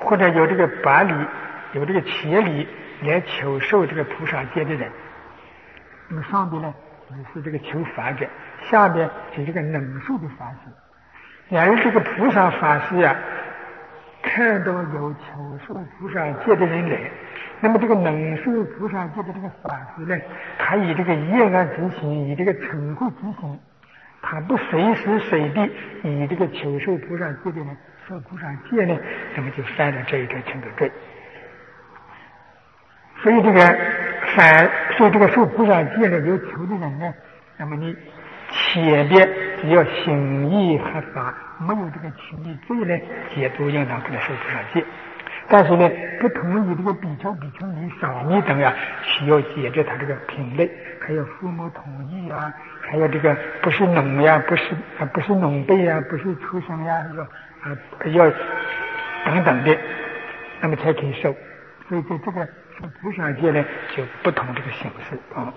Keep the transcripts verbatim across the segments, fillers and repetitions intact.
或者有这个八力，有这个切力来求受这个菩萨戒的人。那么上边呢是这个求法者，下边是这个能受的法师。然而这个菩萨法师呀、啊，看到有求受菩萨戒的人来，那么这个能受菩萨戒的这个法师呢，他以这个业案之心，以这个嗔恚之心，他不随时随地以这个求受菩萨戒的人受菩萨戒呢，那么就犯了这一条轻度罪。所以这个反，所以这个受菩萨戒呢有求的人呢，那么你前边只要行义合法，没有这个取义罪呢，也都应当给他受菩萨戒。但是呢，不同意这个比丘、比丘尼、沙弥等呀，需要解决他这个品类，还有父母同意啊，还有这个不是农呀，不是啊，不是农辈呀，不是出生呀，要啊要等等的，那么才可以受。所以在这个受菩萨戒呢，就不同这个形式啊。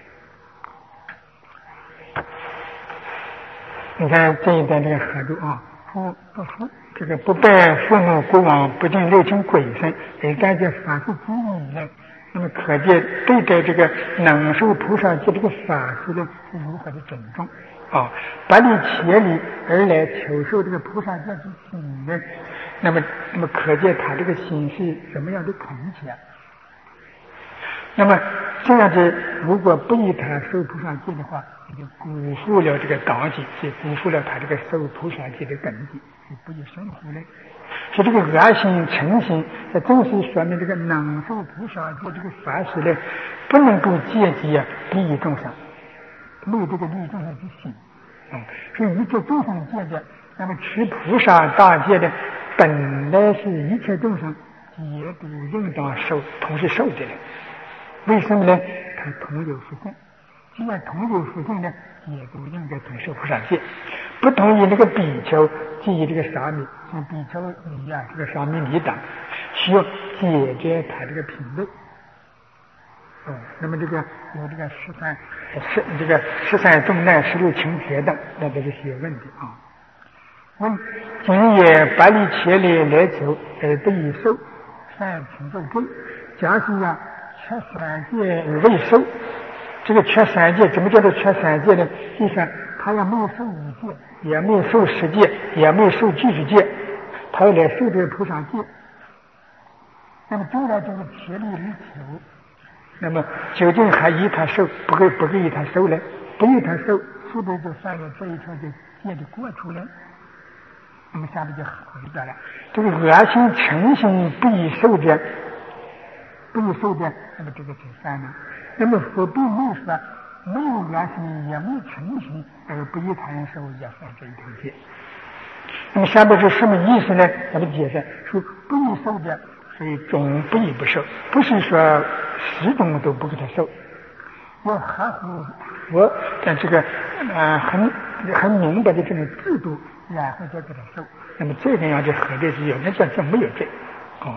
你看这一段这个合注啊，父不父这个不拜父母国王，不定六亲鬼神，而感觉法师之意呢。那么可见对待这个能受菩萨戒这个法师呢是如何的尊重啊！百里千里而来求受这个菩萨戒之心呢，那么那么可见他这个心是什么样的恳切。那么这样子，如果不以他受菩萨戒的话，就辜负了这个道基，就辜负了他这个受菩萨戒的根基，就不以生乎呢？是这个恶心、嗔心，这正是说明这个能受菩萨戒这个法师呢，不能够戒己啊，利益众生，没有这个利益众生之心。嗯，所以一切众生戒的，那么持菩萨大戒的，本来是一切众生也都应当受，同时受的人。为什么呢？他同有福性，既然同有福性呢，也都应该同受菩萨戒。不同意这个比丘，即以这个沙弥，像比丘尼啊，这个沙弥尼等，需要解决他这个品类。哦，那么这个有这个十三十这个十三重难、十六轻铁等，那都是些问题啊。问今也百里千里来求而不以受，犯轻重罪。假使啊缺三戒而未受，这个缺三戒怎么叫做缺三戒呢？就是他也没有受五戒，也没有受十戒，也没有受具足戒，他要来受这个菩萨戒。那么将来这个铁力而求，那么究竟还依他受，不给不给他受呢？不依他受，是不是就犯了这一条就戒的过处呢？那么下面就回答了，这个恶心、嗔心不以受者，不以受者，那么这个就犯了。那么佛并没有说没有恶心也没有嗔心而不依他人受，也犯这一条戒。那么下面是什么意思呢？咱们解释说不依受者，所以总不依不受，不是说始终都不给他受，要合乎佛的这个呃很很明白的这种制度，然后再给他受。那么这个样就合理是有，那叫这没有罪啊。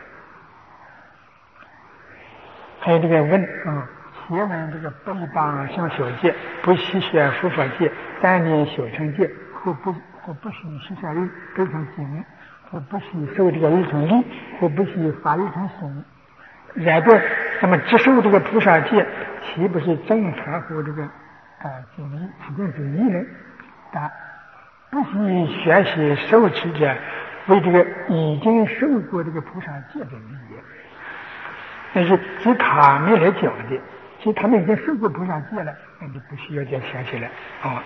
还有这个问啊，前文这个背当向小戒，不惜学佛法戒，单念小乘戒，或不或不许十三日日成经，或不许受这个日成力，或不许发日成行。然后，那么只受这个菩萨戒，岂不是正合乎这个啊经义持定之意呢？但不许学习受持者为这个已经受过这个菩萨戒的利益。那是指他们来讲的，其实他们已经受过菩萨戒了，那就不需要再学习了啊。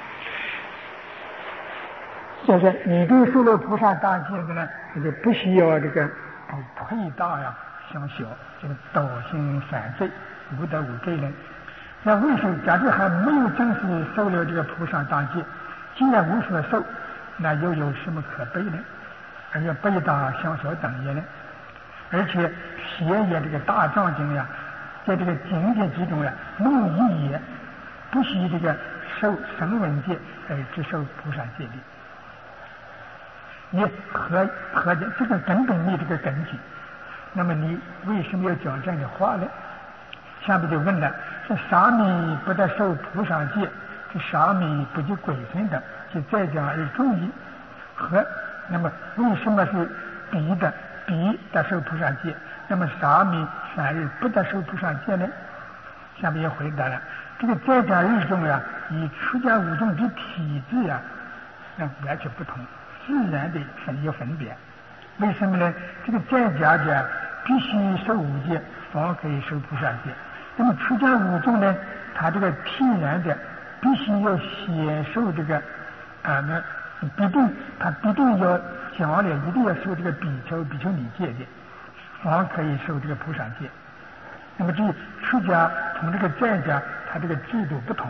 就是你都受了菩萨大戒的呢，你就不需要这个推大呀、向小，这个倒行反罪，无得无罪呢。那为什么假如还没有正式受了这个菩萨大戒，既然无所受，那又有什么可悲呢？而且背大向小等也呢？而且学也这个大藏经呀，在这个经界之中呀，没有一也不许这个受声闻戒而只受菩萨戒律。你和和这个根本没这个根基，那么你为什么要讲这样的话呢？下面就问了：这沙弥不得受菩萨戒，这沙弥不及鬼神等，就再讲而注意和那么为什么是比的必得受菩萨戒，那么沙弥三日不得受菩萨戒呢？下面也回答了，这个在家日中呀，与出家五众的体质呀，那完全不同，自然的分有分别。为什么呢？这个在家的必须受五戒，方可以受菩萨戒。那么出家五众呢，他这个天然的必须要先受这个啊，那必定他必定要将来一定要受这个比丘比丘尼戒的，方可以受这个菩萨戒。那么这出家同这个在家，他这个制度不同。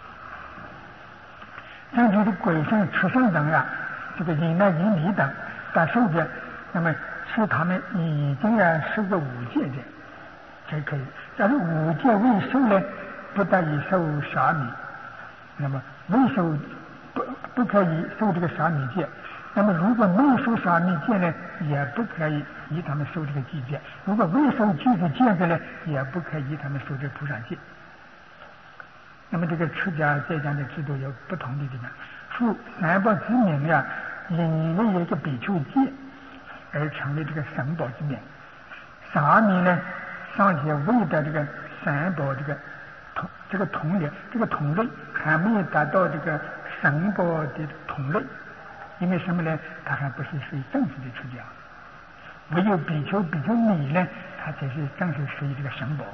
像这个鬼圣、畜生等呀，这个淫男淫女等大受的，那么是他们已经呀受过五戒的，才可以。但是五戒未受呢，不得以受沙弥。那么未受不不可以受这个沙弥戒。那么如果没受沙弥戒呢，也不可以以他们受这个戒戒；如果未受具体戒的呢，也不可以以他们受这个菩萨戒。那么这个出家在家的制度有不同的地方。复三宝之名呀，因为一个比丘戒而成为这个三宝之名。沙弥呢，尚且未得这个三宝这个同这个同类，这个同类还没有达到这个三宝的同类。因为什么呢？他还不是属于正式的出家，唯有比丘、比丘尼呢，他才是正式属于这个神宝。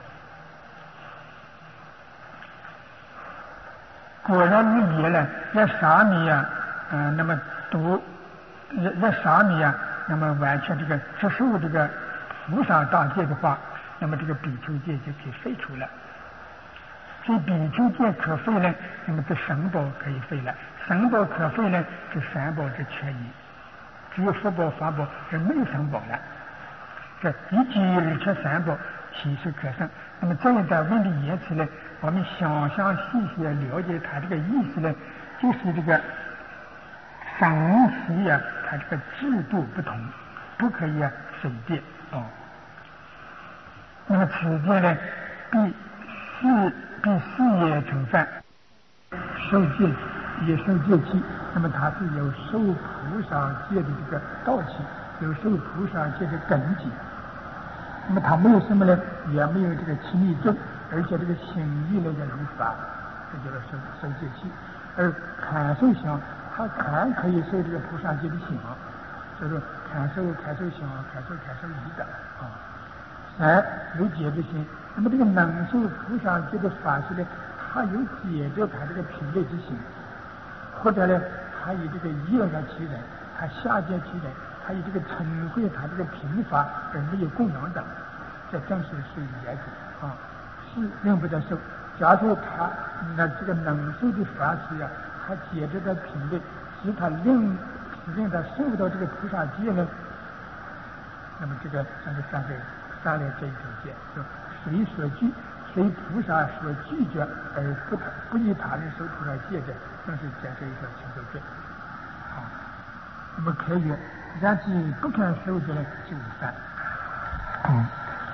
果然如也呢，那沙弥呀，嗯、呃，那么读那那沙弥呀，那么完全这个接受这个菩萨大戒的话，那么这个比丘戒就可以废除了。所以比丘戒可废呢，那么这神宝可以废了。神宝可废呢，这三宝是缺一，只有福宝、法宝是没有神宝了。这一举而缺三宝，其实可胜。那么这一段问的言辞呢，我们详详细细了解它这个意思呢，就是这个神习呀，它这个制度不同，不可以啊随便哦。那么此戒呢，必四必四业成犯，受戒也受戒期，那么它是有受菩萨戒的这个道气，有受菩萨戒的根基。那么它没有什么呢？也没有这个亲密罪，而且这个心意呢也如法，这就是受受戒期。而看受想，它看可以受这个菩萨戒的想，就是看受看受想，看受看受意的啊。三有解的心，那么这个能受菩萨戒的法师呢，他有解着他这个品类之心。或者呢，他以这个业来取人，他下界取人，他以这个嗔恚，他这个贫乏而没有供养等，这正是属于业主啊，是令不得受。假如他那这个能受的法师呀、啊，他解这个品类，使他令使令他受到这个菩萨戒呢，那么这个像是三个三类这一种戒，就随所具。随菩萨所拒绝而不不依他人受菩萨戒的，正是讲这一条轻受罪。好，那么可以，然即不肯受的呢，就是犯。嗯。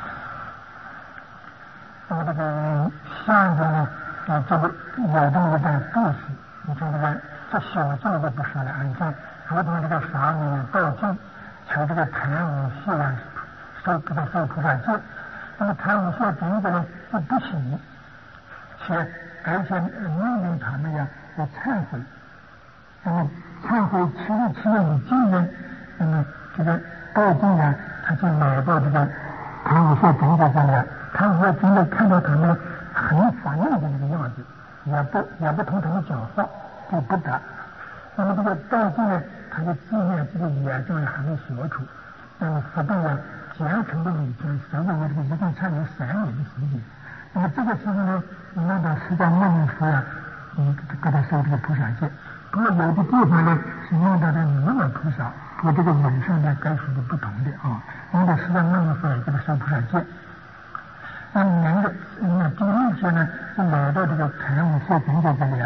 那么这个下一个呢，啊，这个有这么一个故事，你说这个这小众的不说了，你看，如同这个沙弥道众求这个贪无谢啊，受这个受菩萨戒。那么贪无谢顶着呢是不行，且而且命令他们呀要忏悔。那么忏悔吃了吃了以后呢，那么这个道众呀，他就来到这个贪无谢顶着上面，贪无谢顶着看到他们很烦恼的那个样子，也不也不同他们讲话，就不答。那么这个道众呢，他就纪念这个业障还没消除，那么不但呀。虔诚的礼天，神为这个一共差有三年的时间。那么这个时候呢，那个释迦牟尼佛呀，嗯，给他受这个菩萨戒。不过有的地方呢是用到的弥勒菩萨，和这个文上呢该说的不同的啊。用到释迦牟尼佛也给他受菩萨戒。那那个那第六戒呢，是来到这个贪无谢顶在这里。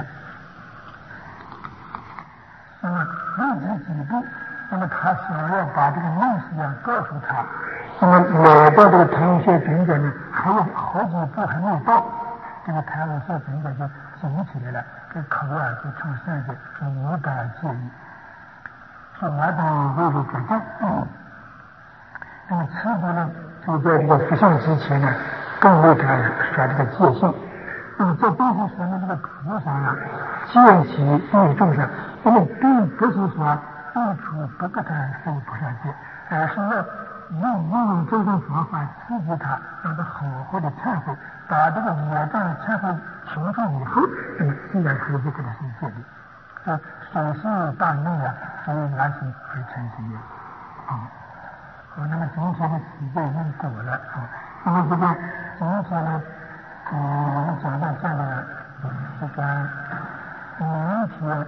那么没有几步。那么他想要把这个梦事啊告诉他，那么来到这个贪无谢顶者呢，还有好几步还没有到，这个贪无谢顶者就醒起来了，这口啊就成善的，就无敢介意，说我等为了改正。嗯， 那么吃度呢，就在这个不信之前呢，更为他说这个戒性。那么这东西说明这个菩萨啊，戒其欲众生，因为并不是说到处不给他受菩萨戒，而是要用用这种方法刺激他，让他好好的忏悔，把这个业障忏悔清楚以后，那么自然可以给他受戒的。啊，手是大内啊，所以那是会成心的啊。好，那么今天的时间已经过了啊。那么这个今天呢，嗯，我们讲到这个这个明天。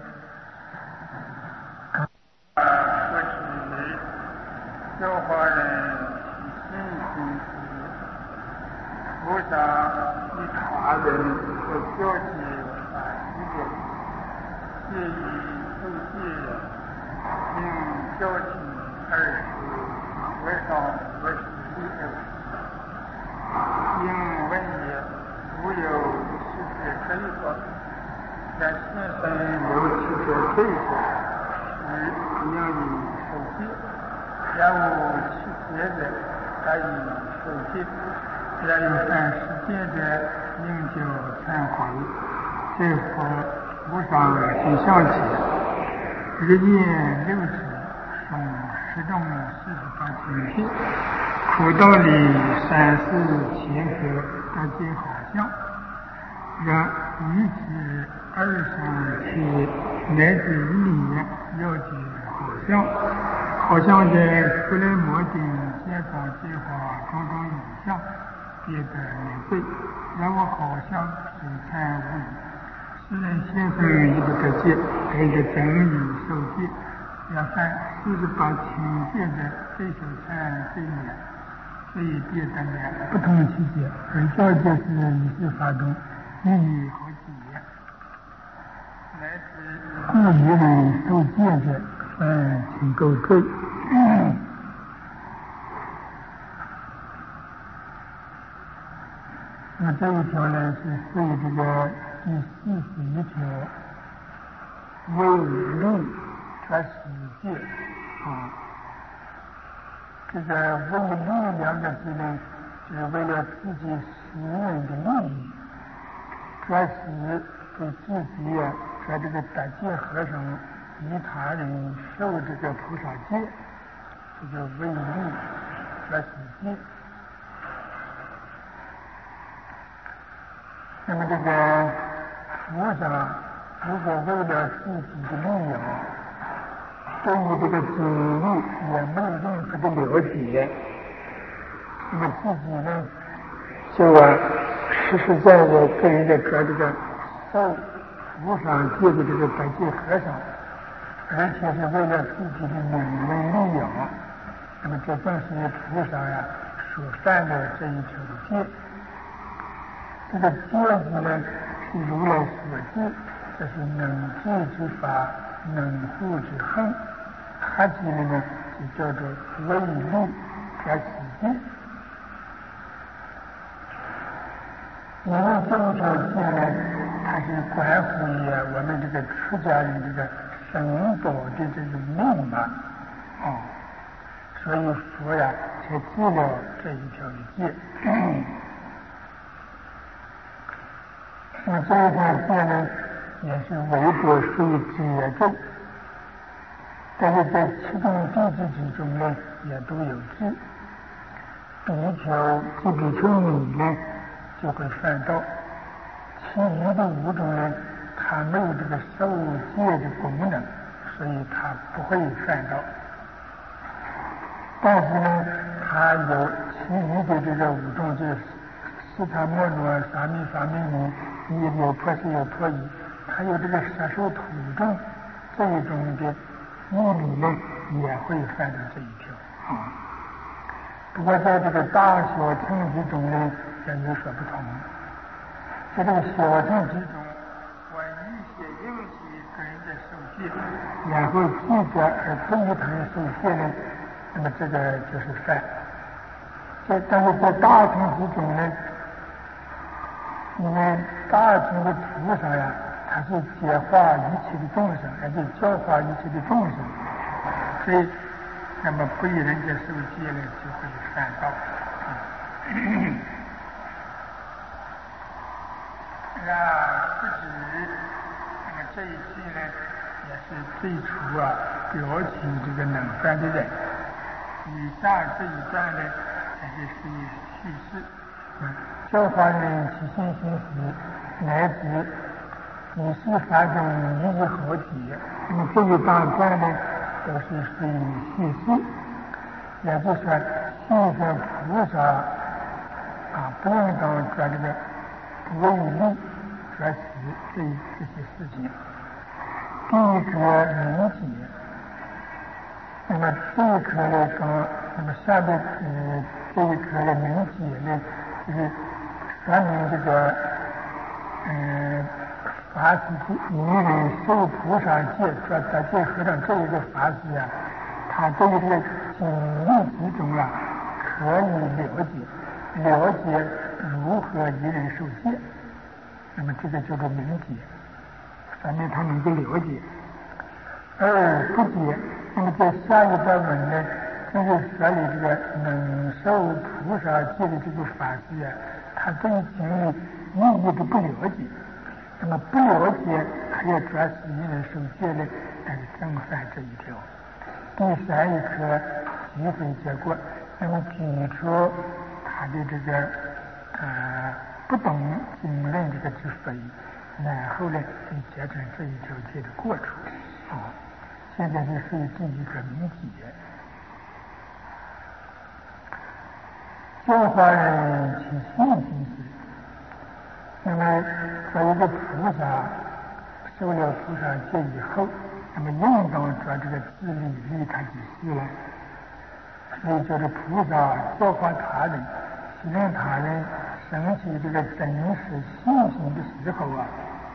过去教化人信心是菩萨与他人和交际法之间，介于受戒人，因交情而是为上为实力而因问也无有世界可以说，但现身有世界可以说是让你受戒，然无其别的可以受戒，然有犯世界的应就忏悔，最后无上心相起，日夜六次诵十种四十八经篇，苦道理三世前合大皆好像，然一至二三七乃至一年要解好像，好像在弗莱摩顶见到计划种种影像，别的免贵，然后好像水参无语，诗人先生一个得戒，还有一个整理受戒，要犯四十八情戒的最首参最免，所以别的免不同期节，而教戒是一次发动，寓意好几年。乃至故于人受戒者，嗯，请够退。嗯那这一条呢是对这个第四十一条为利和实戒啊，这个为利两个字呢，是为了自己私人的利益，可是对自己啊和这个得戒和尚与他人受这个菩萨戒，这就为利和实戒。那么这个菩萨如果为了自己的利益，对于这个经历也没有任何的了解，那么自己呢就啊实实在在跟人家和这个受无上戒的这个得戒和尚，而且是为了自己的名闻利养，那么这正是菩萨呀所犯的这一条戒。这个戒字呢是如来所戒，这是能治之法，能护之恨。他戒呢就叫做为利和实戒。因为这一条戒呢，它是关乎于我们这个出家人这个生宝的这种命嘛，啊、哦，所以佛呀才戒了这一条戒。那么这一条戒呢，也是唯独属于戒咒，但是在七种弟子之中呢，也都有戒。第一条戒比丘尼呢，就会犯到，其余的五种呢，它没有这个受戒的功能，所以它不会犯到。但是呢，它有其余的这个五种，就是斯塔摩罗、沙弥、沙弥尼、伊有婆斯有婆夷，还有这个摄受土种这一种的义理呢，也会犯到这一条啊。不过在这个大小乘之中呢，也有所不同。在这个小乘之中，我一些应许跟人家受戒，然后记者而不与他人受戒呢，那么这个就是犯。在但是在大乘之中呢，因为大乘的菩萨呀，他是解化一切的众生，而且教化一切的众生，所以那么不以人家受戒呢，就会犯道。嗯那不止，那么这一句呢，也是最初啊表起这个能犯的人。以上这一段呢，它就是叙事。 嗯，教化人起心行识，乃至以事法中一一合体。那么这一大段呢，都是属于叙事，也就是说，信佛菩萨啊，不应当做这个不为利做事这这些事情。第一个明解，那么这一课来讲，那么下面呃这一课的明解呢，就是说明这个嗯、呃、法师一人受菩萨戒做大戒和尚这一个法师啊，他对这个经义之中啊，可以了解了解如何一人受戒，那么这个叫做明解，说明他能够了解。而不解，那么在下一段文呢，正是说的这个能受菩萨戒的这个法师啊，他对经的意义都不了解，那么不了解，还要抓死一人受戒呢，那是正犯这一条。第三一课机会结果，那么举出他的这个呃不懂经论这个之非，然后呢就结成这一条戒的过处啊。现在是属于第一个明解。教化人起信心时，那么说一个菩萨受了菩萨戒以后，那么应当做这个自利利他之事了。所以叫做菩萨教化他人，使令他人生起这个真实信心的时候啊，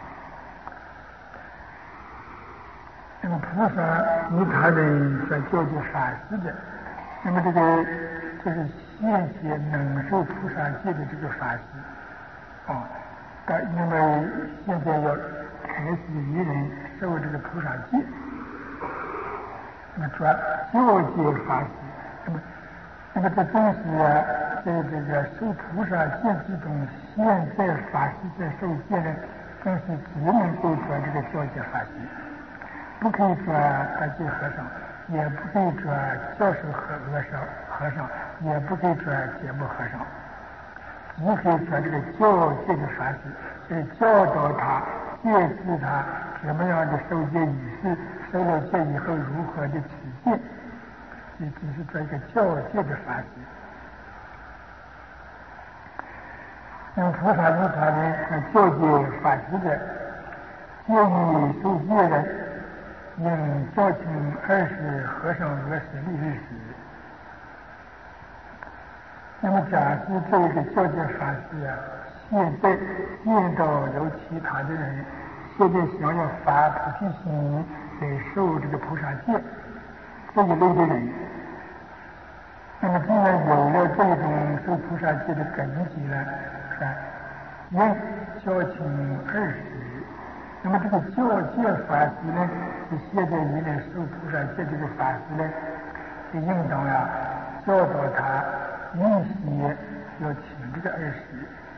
那么菩萨与他人所教的法师的，那么这个就是现些能受菩萨戒的这个法师啊，到那么现在要开始与人受这个菩萨戒，那么说教戒法师，那么那么这正是啊，在这个受菩萨戒之中，现在法师在受戒呢，更是只能够做这个教戒法师。不可以做大戒和尚，也不可以做教授和和尚和尚，也不可以做节目和尚，只可以做这个教戒的法师，就是教导他、戒示他什么样的受戒仪式，受了戒以后如何的持戒，也只是做一个教戒的法师。那么菩萨与他人教戒法师的，建议受戒人。应教请二十和尚额十利日时。那么假使这个教戒法师啊，现在见到有其他的人现在想要发菩提心来受这个菩萨戒这一类的人，那么既然有了这种受菩萨戒的根基了，是吧？应教请二十。那么这个教戒法师呢，是现在你来受菩萨戒这个法师呢，是应当呀教导他预先要请这个二十。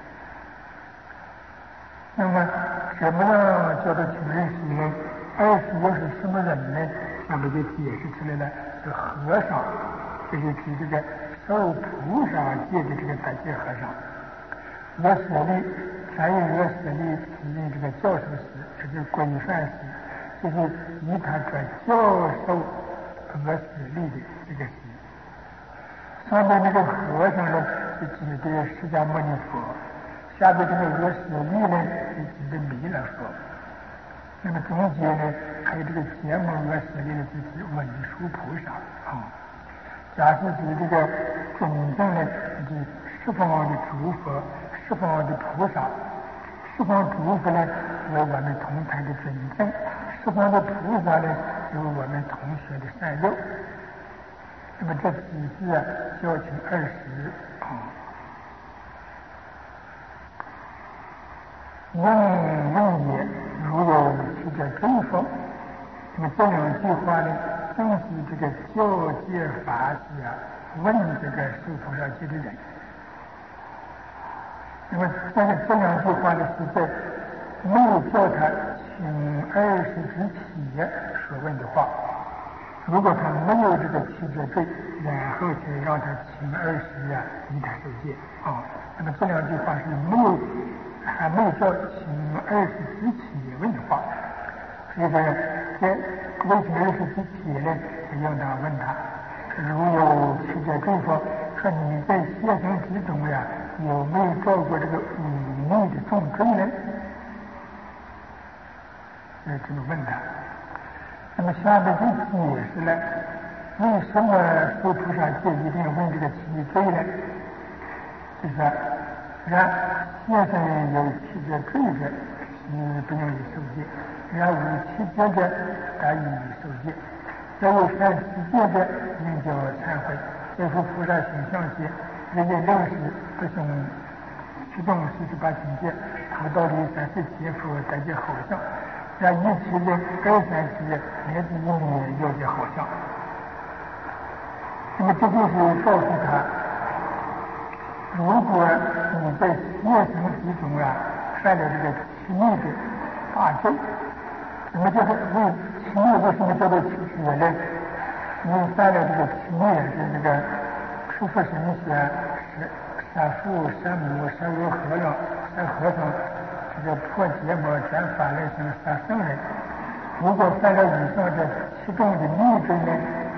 那么怎么样叫他请二十呢？二十又是什么人呢？下面就解释出来了，是和尚，就是指这个受菩萨戒的这个大戒和尚。额舍利，才有额舍利指认这个教授时，这是规范时，就是以他做教授额舍利的这个时。上面那个和尚呢，是指的释迦牟尼佛；下面这个额舍利呢，是指的弥勒佛。那么中间呢，还有这个结盟额舍利呢，就是文殊菩萨啊。假使指这个真正的就是十方的诸佛。十方的菩萨，十方诸佛呢有我们同台的尊正，十方的菩萨呢有我们同学的善友。那么这只是啊教请二十啊。应应也，如有其者真风。那么这两句话呢， 正是这个教界法师啊问这个受菩萨戒的人。那么这个这两句话呢是在没有叫他请二十之起所问的话。如果他没有这个七戒罪，然后才让他请二十啊，以他受戒啊。那么这两句话是没有还没有叫请二十之起问的话。所以说，在为请二十之起呢，让他问他，如有七戒罪说，说你在现生之中呀，有没有造过这个忤逆的重罪呢？呃，这么问他。那么下面就解释了，为什么受菩萨戒一定要问这个七罪呢？就是说，然现生有七戒罪者，是不用以受戒；然无七戒者，得以受戒；然有三十戒者，应叫忏悔。这幅菩萨形象戒，人家六十不行，其中四十八境界，佛道里三十劫佛得见好相。让一起的二三十来自一年要些好像。那么这就是告诉他，如果你在现生之中啊犯了这个七逆的大罪，那么就是为七逆为什么叫做七血呢？因为犯了这个七逆，就是这个出佛神仙、杀父、杀母、杀无和尚、杀和尚。这个破结魔、转法类生、杀圣人，如果犯了以上这七种的逆罪呢，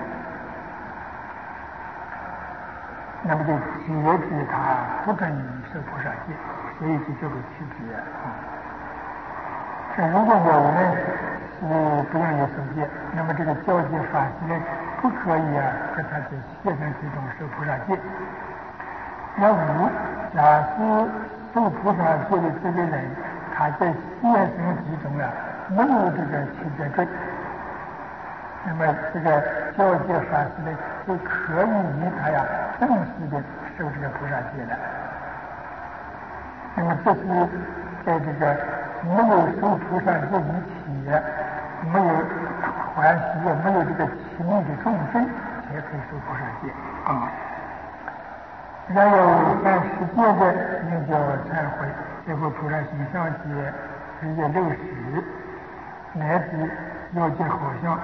那么就截止他不准受菩萨戒，所以就叫做七劫啊。这如果有呢是不愿意受戒，那么这个教戒法师呢不可以啊和他在现生之中受菩萨戒。要五，假使受菩萨戒的这个人，他在现生之中啊没有这个七戒罪，那么这个教戒法师呢就可以以他呀正式的受这个菩萨戒了。那么这是在这个没有受菩萨戒以起，没有还习，没有这个七逆的重罪，才可以受菩萨戒啊。然有三十戒的，应叫忏悔。这部菩萨形象戒日夜六十，乃至要见好像。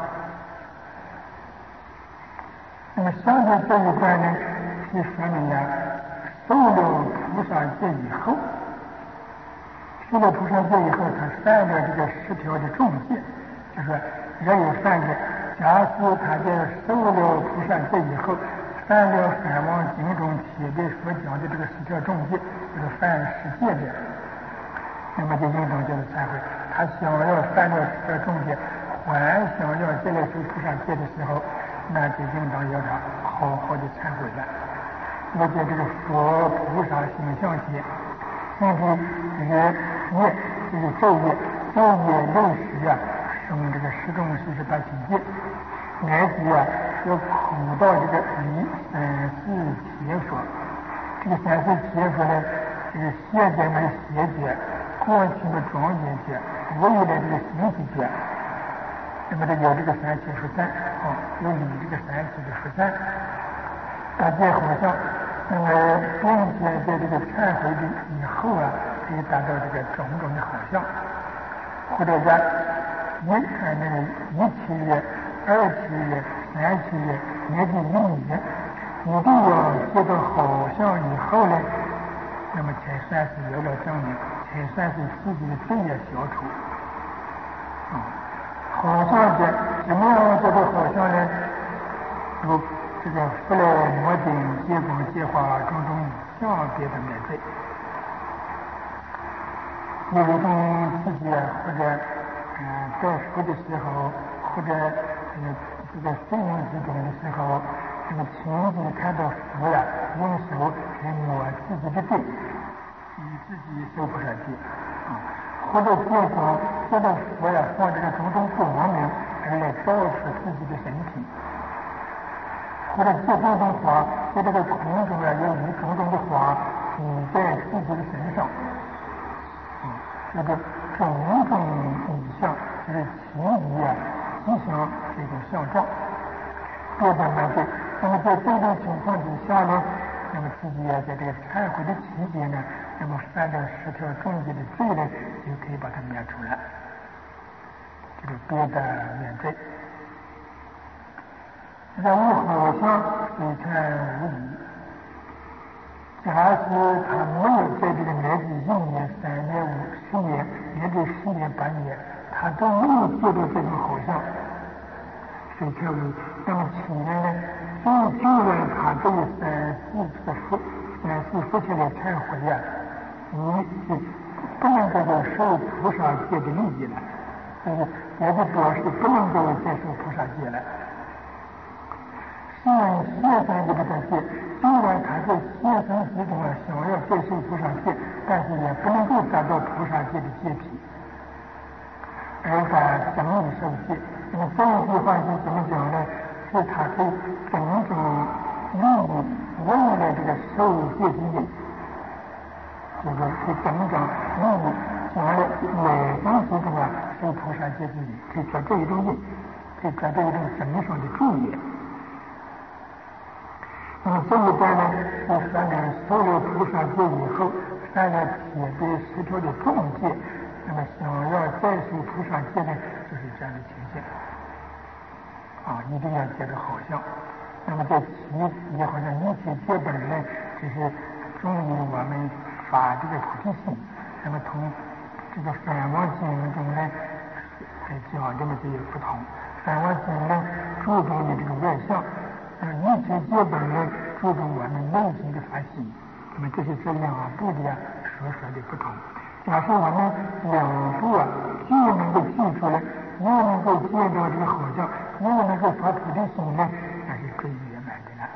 那么下面这一段呢，是说明呀，受了菩萨戒以后，受了菩萨戒以后，他犯了这个十条的重戒，就是说人有犯的，假使他在受了菩萨戒以后，犯了梵王经中写的所讲的这个十条重戒，就是犯十戒的，那么就应当就是忏悔。他想要犯了十条重戒，还想要再来受菩萨戒的时候，那就应当要他好好的忏悔了。我在这个佛菩萨形象戒，甚至这个业就是昼夜，昼夜六十啊，生这个十种四十八境界。乃至啊，要苦到这个离三世邪佛。这个三世邪佛呢，就是现在的邪界，过去的庄严界，未来这个形体界。那么这有这个三七佛三啊，有离这个三七的佛三。大家好像，那么并且在这个忏悔的以后啊，可以达到这个种种的好像，或者讲一呃那个一七月。二七月、三七月，乃至一年，一定要接到好像以后呢，那么才算是有了证明，才算是自己的罪业消除。啊、嗯，好像的怎么样做到好像呢？如这个弗莱摩顶、结果、结化种种以上别的免罪，例如从自己或者嗯、呃、在佛的时候，或者呃，这个睡梦之中的时候，这个亲自看到佛呀，用手来抹自己的罪，以自己受菩萨戒啊，或者借着见到佛呀，放这个种种光明而来照射自己的身体，或者借种种花，在这个空中啊，有以种种的花phủ在自己的身上，啊，这个种种影像就是情谊啊。吉祥这种相状， 别的没对。那么在这种情况之下呢，那么自己要在这个忏悔的期间呢，那么犯了十条重戒的罪呢，就可以把它免除了，这个别的免罪。人物好像非忏无疑。假使他没有在这个乃至一年、三年、五十年，乃至十年、八年，他都没有接到这种好像，非忏无疑。那么起来呢，就就让他这个三四个福、三四福气的忏悔呀，你是不能够受菩萨戒的利益了，就是也就表示不能够接受菩萨戒了。现现生就不得戒，虽然他是现生之中啊想要接受菩萨戒，但是也不能够达到菩萨戒的戒体，而把整理受戒。那么这一句话是怎么讲呢？是他对种种利益为了这个受戒之因，就是是种种利益将来来生之中啊受菩萨戒之因，可以做这一种因，可以做这一种整上的注意。那么这一段呢，是说呢，受了菩萨戒以后，犯了铁的十条的重戒，那么想要再受菩萨戒呢，就是这样的情形。啊，一定要戒得好像。那么在其也好像一切戒本呢，就是忠于我们发这个菩提心。那么同这个梵王经中呢，还讲的嘛就有不同。梵王经呢，注重的这个外相。一切戒本呢，注重我们内心的发心。那么这是这两部的呀，所说的不同。假设我们两部啊，既能够记出来，又能够见到这个好像，又能够发菩提心呢，那是最圆满的了。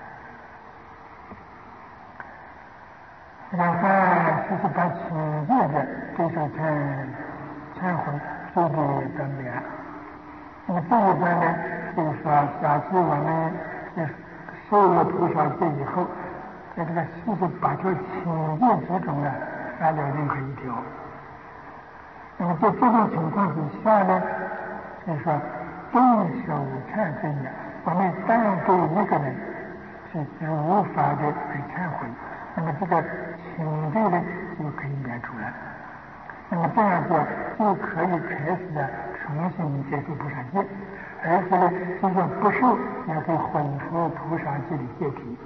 两番四十八请戒的，这是忏忏悔罪的分别。那么这一段呢，就是说，假设我们受了菩萨戒以后，在这个四十八条请戒之中呢，犯了任何一条。那么在这种情况之下呢，就是说对手忏罪呢，我们单对一个人是如法的而忏悔，那么这个请罪呢就可以免除了。那么这样做就可以开始啊重新接受菩萨戒，而且呢，就算不受也可以恢复菩萨戒的戒体。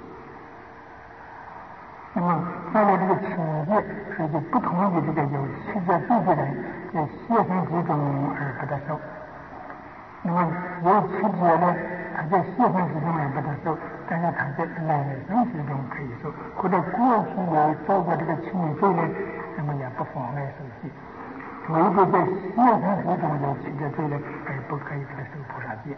那么犯了这个请戒，所以就不同于这个有七戒罪的人，在现生之中而不得受。那么有七戒呢，他在现生之中而不得受，但是他在来生之中可以受，或者过去有做过这个请罪呢，那么也不妨碍受戒。唯独在现生之中有七戒罪呢，而不可以给他受菩萨戒。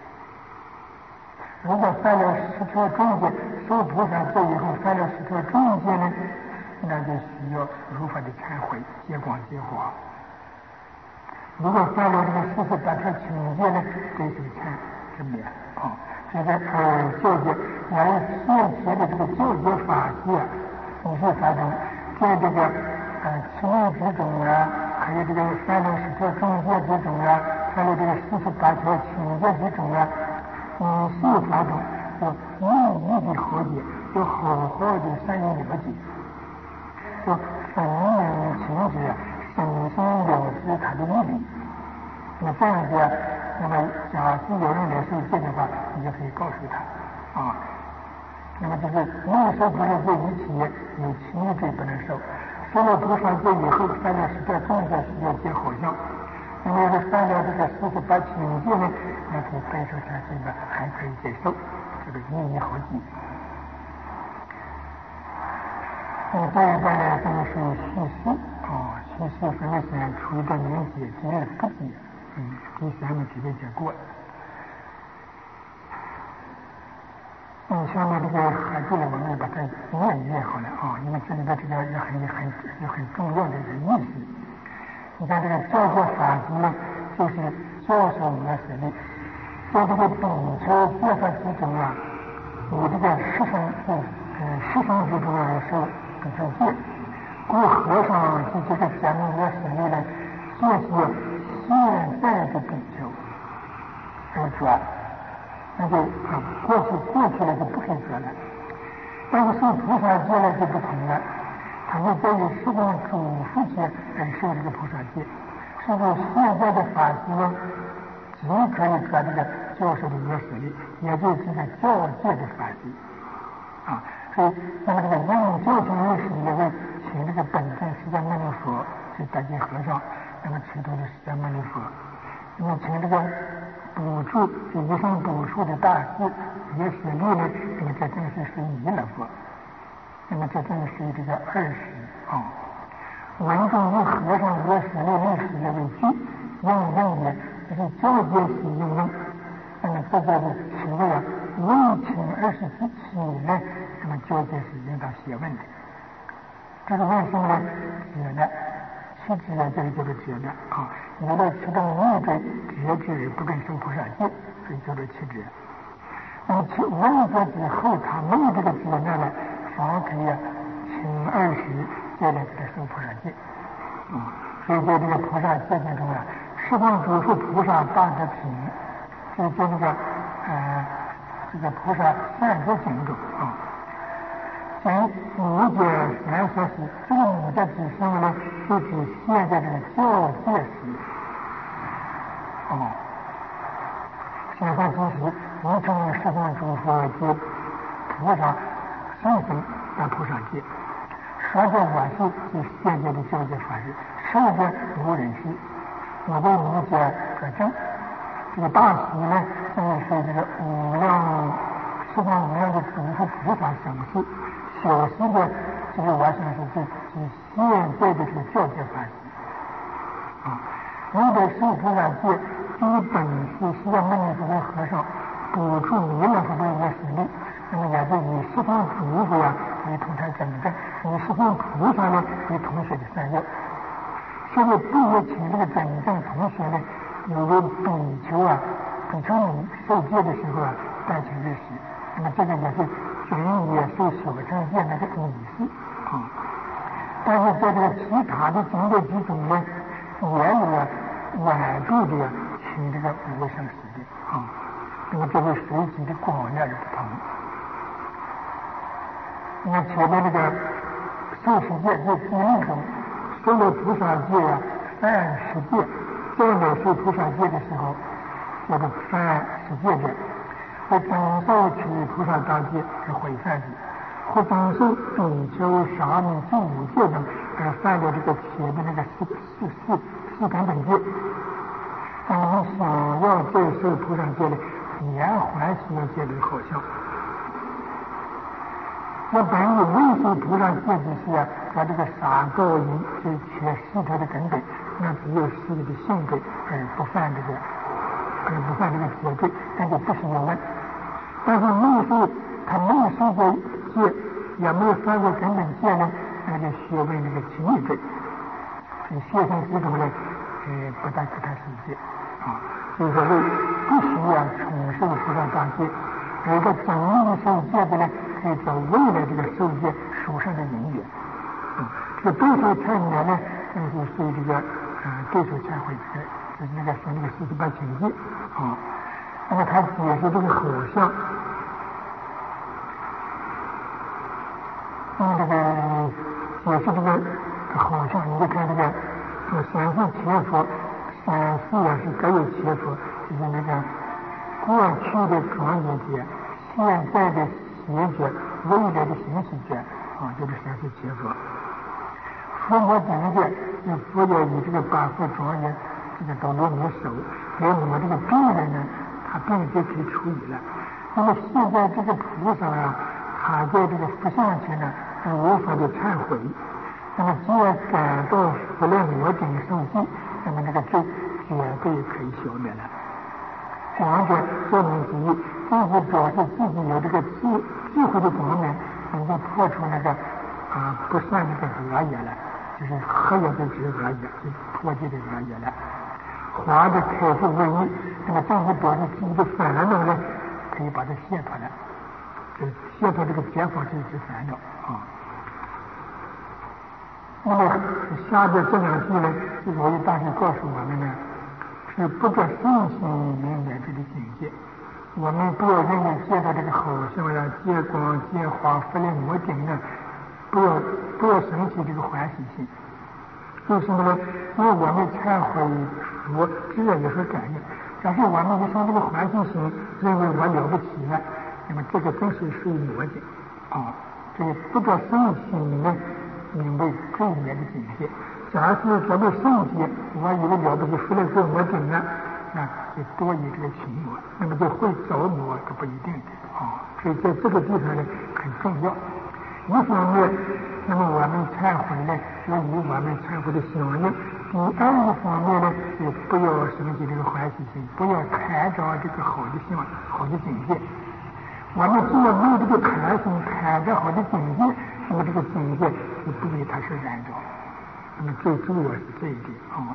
如果犯了十条重戒，受菩萨戒以后犯了十条重戒呢，那就需要如法的忏悔，戒光戒华。如果犯了这个四十八条请戒呢，这是忏之免啊。这个呃教戒，我们现前的这个教戒法界，五十法中，在这个呃七律之中啊，还有这个犯了十条重戒之中啊，还有这个四十八条请戒之中啊。嗯，四法中有利益的和解，有好好的善意了解，就分明情节，身心了知他的目的。那么这样子，那么假使有人来受戒的话，你就可以告诉他啊。那么就是没有受菩萨戒以前，有七罪不能受；受了菩萨戒以后，犯了十条重戒需要戒好像。那么要是犯了这个四十八请戒呢，那可以背受忏罪吧，还可以接受，这个利益好几。那么这一段呢，这个是叙事啊，叙事分为三处一个明解、第二不解，嗯，第三个直接结果。嗯，下面这个还对了，我们把它念一念好了啊，因为这里边这个也很很有很重要的一个意思。你看这个教学法子呢，就是教授我们实力，在这个比丘戒法之中啊，有这个十生是呃十生之中啊是比丘戒，故和尚是这个讲我实力呢，就是现在的比丘而转。那就啊过去过去了就不可以得了。但是受菩萨戒呢就不同了，他就在于释放主世界而受这个菩萨戒。是不是现在的法师呢，只可以得这个教授的约实力，也就是这个教戒的法师啊。所以，那么这个应教授约实力为请这个本尊释迦牟尼佛去大金和尚，那么持度的释迦牟尼佛，那么请这个补助这一生补助的大师约实力呢，那么这正是属于弥勒佛，那么这正属于这个二十啊。文中以和尚约实力历史的为据，应用的这是教戒是应用。那么这个所谓啊，未请二十之起呢，那么教戒是应当学问的。这是为什么呢？觉呢，其知啊，这个叫做觉呢啊，有了其中一种觉知不跟受菩萨戒，所以叫做其知。那么其问觉之后，他没有这个觉呢呢，反而可以啊，请二十戒来给他受菩萨戒啊。所以在这个菩萨戒经中啊，十方诸佛菩萨大德品，就在这个呃这个菩萨三德经中啊。讲五戒三说时，这个五戒指什么呢？就指现在这个教戒时。哦，现在之时，无从十方诸佛及菩萨三生的菩萨戒。说着我是是现在的教戒法师，受着无人师，我为五戒可证。这个大喜呢，正是这个无量十方无量的诸佛菩萨生事。小时的这个我想是是是现在的这个教戒法师啊，如果受菩萨戒，基本是释迦牟尼佛的和尚补助弥勒佛的一个实力，那么也就以十方诸佛啊为同台整正，以十方菩萨呢为同学的三业。现在毕业请这个整正同学呢，有个比丘啊，比丘尼受戒的时候啊，代请日时，那么这个也是。准也受所证戒那个仪式啊，但是在这个其他的经典之中呢，也有外地的请这个无生死的啊，那么这个随机的广量而不同。那么前面这个受持戒这第一种，受了菩萨戒啊，三十戒，在没受菩萨戒的时候，叫做三十戒戒。或等受取菩萨大戒而毁犯的，或等受比丘、沙弥、第五戒等而犯了这个前的那个四四四四等等戒。当我们想要再受菩萨戒的，也还是要戒律好像。那本以未受菩萨戒之时啊，他这个傻高淫是缺石头的根本，那只有失的性格而不犯这个，而不犯这个戒罪，但就不是有问。但是没受他没有受过戒，也没有犯过根本戒呢，那就学问这个情义罪。这学生之中呢，呃，不但给他受戒啊，所以说为不需要重受菩萨大戒，而个真正受戒的呢，可以做未来这个受戒属上的因缘。啊，这个对手忏悔呢，正是属于这个啊对手忏悔的，就是那个说那个四十八请戒啊。那么他解释这个好像，用这个解释这个好像，你就看这个呃三世切佛，三世啊是各有切佛，就是那个过去的庄严觉，现在的邪觉，未来的行识觉啊，就是三世切佛。佛魔境界，那佛教以这个八佛庄严，这个都能摸手，连我这个病人呢。他病就可以处理了。那么现在这个菩萨啊，他在这个佛像前呢，是无法的忏悔。那么既然感到佛了魔顶受记，那么这个罪绝对可以消灭了。这完全说明之意，就是表示自己有这个智智慧的光明，能够破除那个啊不善那个恶业了，就是恶业就指恶业，就破戒的恶业了。华的开悟为义，那么正是表示自己的烦恼呢，可以把它卸脱了。就卸脱这个解法就是烦恼啊。那么下边这两句呢，这个我大师告诉我们呢，是不着信心明白这个境界。 我们不要认为见到这个好像呀、见光、见花、发来摩顶呢，不要不要生起这个欢喜心。为什么呢？因为我们忏悔佛自然有所感应。假设我们一生这个欢喜心，认为我了不起了，那么这个真是属于魔境啊！这个不叫圣心呢，明白罪孽的境界。假使咱们圣洁，我以为了不起，出来做魔顶了，那就多一这个情魔，那么就会着魔，这不一定的啊。所以在这个地方呢很重要。一方面，那么我们忏悔呢，要以我们忏悔的响应；第二一方面呢，也不要升起这个欢喜心，不要贪着这个好的心、好的境界。我们既然没有这个贪心，贪着好的境界，那么这个境界就不为它是燃着。那么最主要是这一点啊。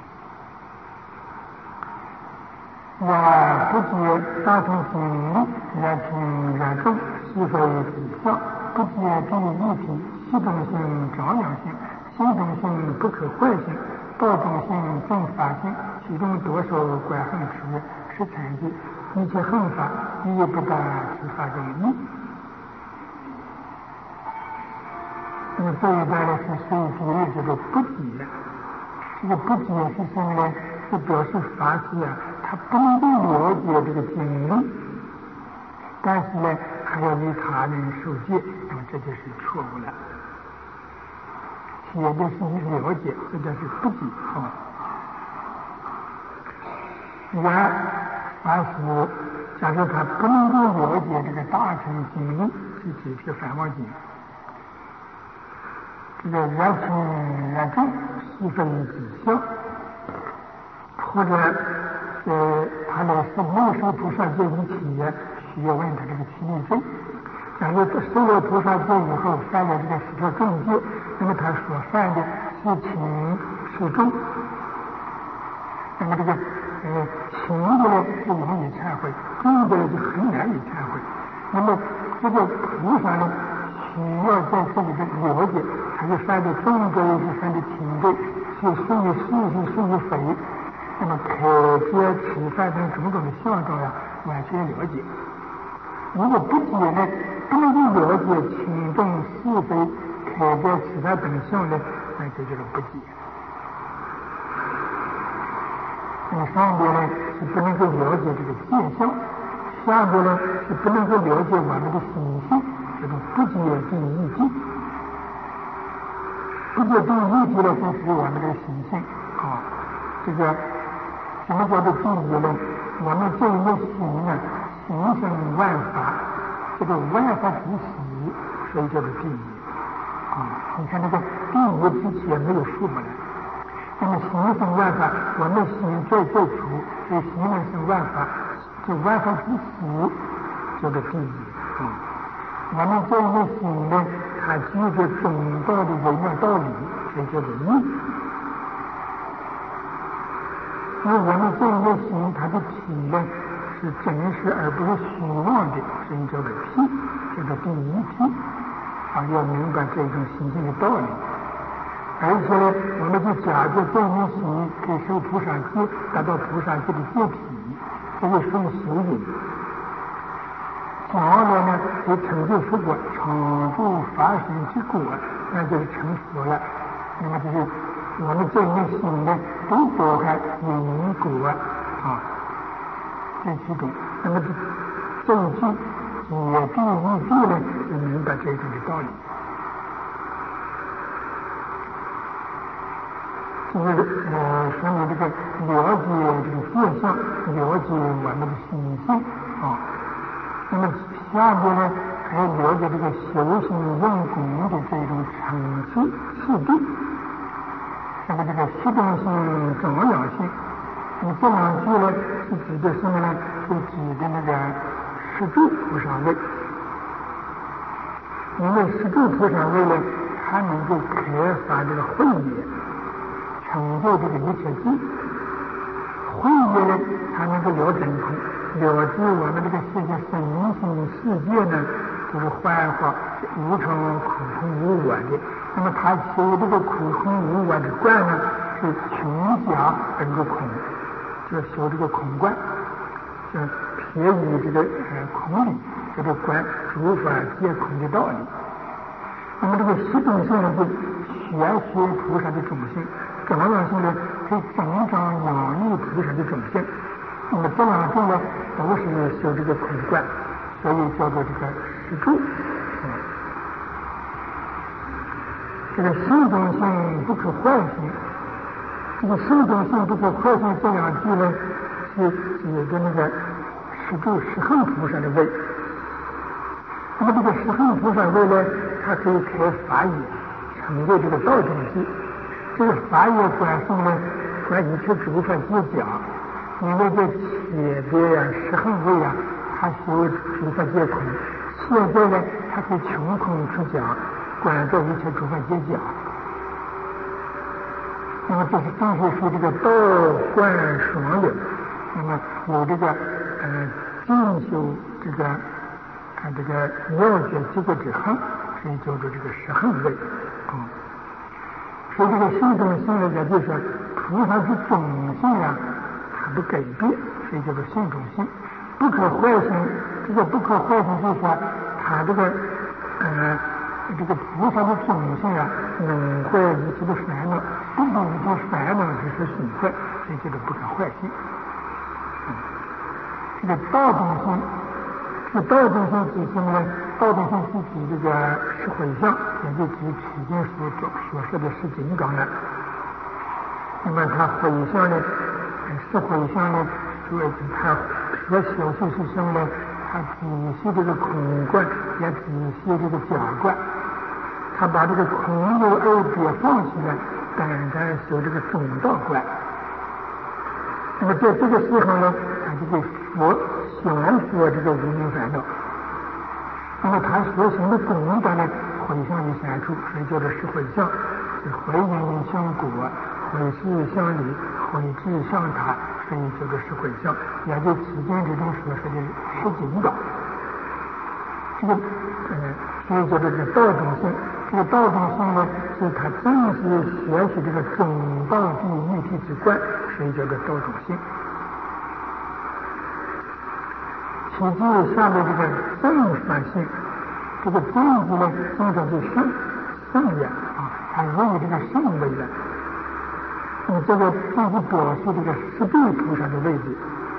我不解大乘心力，然听然众，是非体相。不解第一体，系统性、张扬性，行动性、不可坏性，道中性、正法性，其中多少观横持是禅机，一切横法，一不达其法中意。那么这一段呢是属于第二这个不解，这个不解是什么呢？是表示法师啊，他不能够了解这个经历，但是呢还要与他人受戒，那么这就是错误了。写的是你了解，这就是不解啊。然法师假设他不能够了解这个大乘经历，是指这个梵网经。这个然听然众，是非己相，或者呃，他呢是没有受菩萨戒以前，需要问他这个七力罪。假如受了菩萨戒以后犯了这个十条重戒，那么他所犯的是轻是重？那么这个呃轻的呢就容易忏悔，重的就很难以忏悔。那么这个菩萨呢需要在这里边了解，他是犯的重罪是犯的轻罪，是属于是是属于非。那么可见此犯等种种的相状呀，完全了解。如果不解呢，不能够了解轻重是非，可见其他等相呢，那就叫做不解。那么上边呢是不能够了解这个现象，下边呢是不能够了解我们的心性，这种不解第一谛。不解第一谛呢，就是我们这个心性啊，这个。什么叫做第一呢？我们这一个心呢，心生万法，这个万法之喜，所以叫做第一啊。你看这个第一之前没有数目了，那么心生万法，我们心在在处，所以心能生万法，这万法之喜叫做第一啊。我们这一个心呢，它具着中道的微妙道理，所以叫做义。因为我们这一个心，它的体呢是真实而不是虚妄的，所以叫做体，叫做第一体啊。要明白这种心性的道理，而且呢，我们就假设这一心可以受菩萨戒，达到菩萨戒的戒体，这就属于修因。将来呢，可以成就佛果，常住法身之果，那就是成佛了。那么就是我们这一心呢，都包含因果啊，这其中。那么这一句也第一句呢，就明白这种的道理。就是呃，说明这个了解这个现象，了解我们的心性啊。那么下边呢，还要了解这个修行用功的这种层次次第。那么这个系统性、张扬性，你这两句呢是指的什么呢？是指的那个十住菩萨位。因为十住菩萨位呢，它能够开发这个慧眼，成就这个一切智。慧眼呢，它能够了真空，了知我们这个世界生性世界呢，就是幻化无常、苦空无我的。那么他修这个苦空无我的观呢，是穷假本个空，就修这个空观，就皆以这个呃空理，叫做观诸法皆空的道理。那么这个习动性呢，就学习菩萨的种性；张扬性呢，可以增长养育菩萨的种性。那么这两种呢，都是修这个空观，所以叫做这个实住。嗯，这个行动性不可坏性，这个行动性不可坏性这两句呢，是有着那个实住实行菩萨的位。那么这个实行菩萨位呢，它可以开法业，成就这个道种系。这个法业观性呢，观一切诸法皆假。因为这切别呀、实行位呀，它修诸法皆空；现在呢，它可以穷空出假，观照一切诸法皆假。那么这是正是说这个道观双有。那么有这个呃进修这个啊这个妙觉结果之行，所以叫做这个实行位啊。嗯，所以这个行动性呢，也就是说菩萨的种性啊，它不改变，所以叫做性种性。不可坏性，这个不可坏性就是说它这个呃这个菩萨的种性啊，能坏一切的烦恼，不能一切烦恼只是损坏，所以叫做不可坏性。嗯，这个道种性，这个道种性指什么呢？道种性是指这个十回向，也就指取经所所说的十金刚了。那么它回向呢，十回向呢，就是它所修习是什么呢？它仔细这个空观，也仔细这个假观。他把这个空有二别放弃了，单单修这个中道观。那么在这个时候呢，他就会佛宣说这个无明烦恼。那么他所行的功德呢，回向于三处，所以叫做十回向，是回因向果，回事向理，回智向他，所以叫做十回向，也就此间之中所说的十金刚。这个呃，所以叫做这个道种性。这个道种性呢，是他正是学习这个中道地密体之观，所以叫做道种性。其次下面这个正法性，这个正字呢，正字是圣圣也啊，它入这个圣位了。嗯，这个正是表示这个十地菩萨的位置，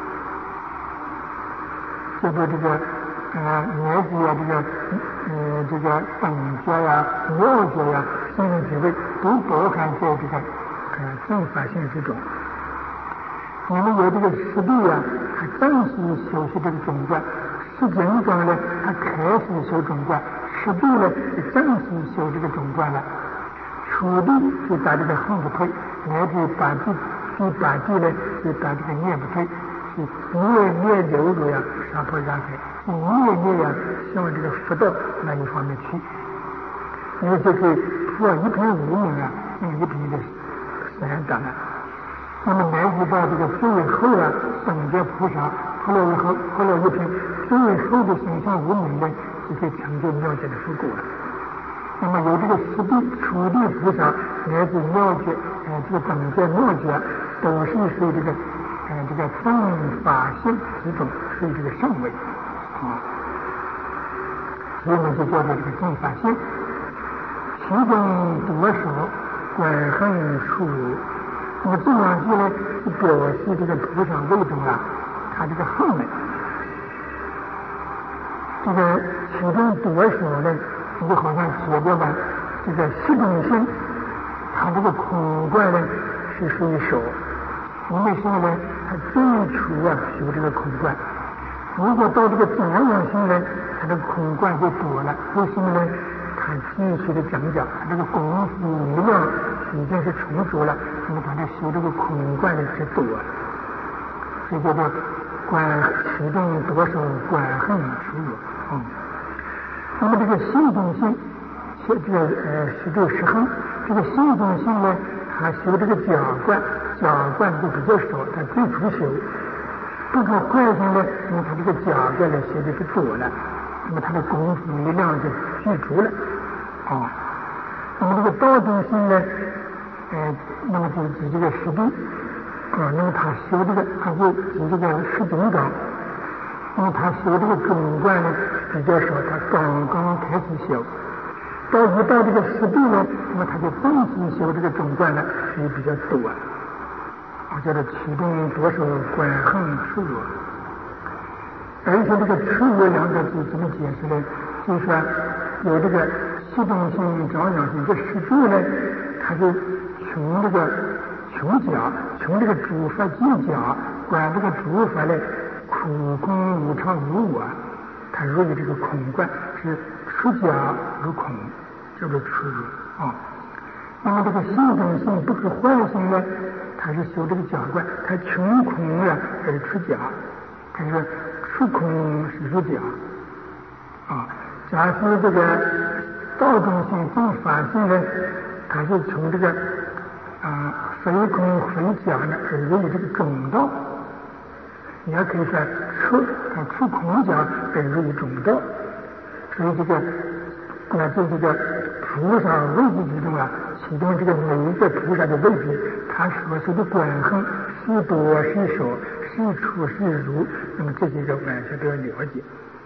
叫做这个。呃，乃至啊，这个呃，这个等觉呀、妙觉呀、心灵体位，都包含在这个呃正法性之中。你们有这个实地啊，他正式修习这个中观；实经中呢，他开始修中观；实地呢，就正式修这个中观了。初地就把这个横不退，乃至把地第八地呢，就把这个念不退。念念流入呀，杀破压开，念念呀向这个佛道那一方面去，因为这可以破一品无明啊，用一品的三等啊。那么乃至到这个最后啊，等觉菩萨破了以后，破了一品，最后的形象无明呢，就可以成就妙觉的佛果了。那么有这个实地、初地菩萨，乃至妙觉，呃，这个等觉、妙觉，都是属于这个。呃，这个正法性之中属于这个圣位啊，所以呢就叫做这个正法性。其中多少观行处，那么这两句呢是表示这个菩萨位中啊，他这个行呢，这个其中多少呢，你就好像解决了这个实中性，他这个空观呢是属于手。因为什么呢？他最初啊修这个空观，如果到这个张扬性呢，他的空观就多了。为什么呢？他继续的讲讲，他这个功夫力量已经是成熟了，那么他的修这个空观的是多了，所以叫做观其中多少观行处有。嗯，那么这个行动性，这个呃是这个实行，这个行动性呢，他修这个假观。假观就比较少，他最初修。不可坏性呢，因为他这个假观呢修的是多了，那么他的功夫力量就具足了啊。那么这个道种性呢，呃，那么就指这个实地啊，那么他修这个，他就指这个十金刚。 因为他修这个中观呢比较少，他刚刚开始修。到一到这个十地呢，那么他就正式修这个中观呢，也比较多。我叫做启动多手观横持有。而且这个持有两个字怎么解释呢？就是说有这个系动性、张扬性。这十地呢，它是从这个穷甲，从这个诸法进甲，观这个诸法呢苦空无常无我，它入于这个空观，是出假入空，叫做出入啊。那么这个系动性不可坏性呢，它是修这个假观，它穷空了而出假，它是出空是入假啊。假使这个道中性正法性呢，它是从这个啊非空非假呢而入于这个中道。你也可以说出啊出空假而入于中道。所以这个那就这个菩萨位置之中啊，其中这个每一个菩萨的位置，他所说的观横是多是少，是出是入，那么这几个完全都要了解。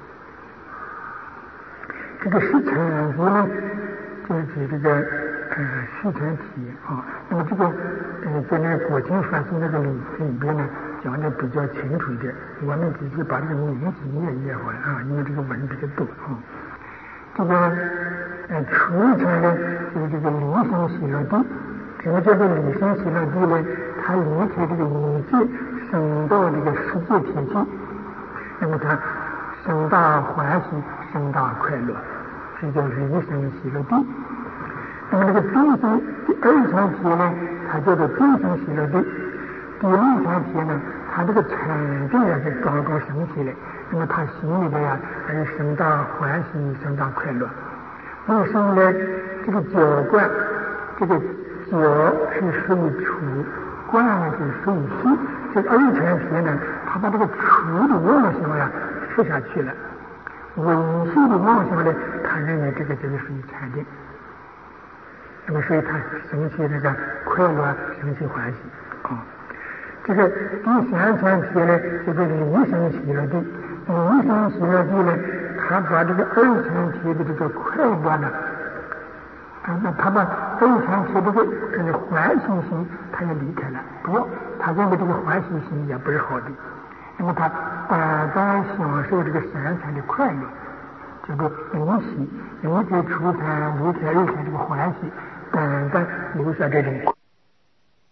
这个十禅体呢，就是指这个呃十禅体啊。那么这个呃在那个果经法师那个里里边呢，讲的比较清楚一点。我们只是把这个名字念一念完啊，因为这个文比较多啊。这个呃初一层呢，就是这个离生喜乐地。什么叫做离生喜乐地呢？它离开这个五界，升到这个世界体系，那么它生大欢喜，生大快乐，这叫离生喜乐地。那么这个第生第二层体呢，它叫做第生喜乐地。第六层体呢，它这个禅定也是刚刚升起来。那么他心里边呀，还是生大欢喜，生大快乐。为什么呢？这个觉观，这个觉是属于处，观呢是属于息。这个二禅体呢，他把这个处的妄想呀吃下去了，唯系的妄想呢，他认为这个就是属于禅定。那么所以他生起这个快乐，生起欢喜啊。这个第三禅体呢，就是离生喜乐地。离生喜乐地呢，他把这个二禅体的这个快乐呢，啊，那他把二禅体这个呃欢喜心，他也离开了，不要，他认为这个欢喜心也不是好的。那么他单单享受这个三禅的快乐，叫做离喜，离开初禅，离开二禅这个欢喜，单单留下这种。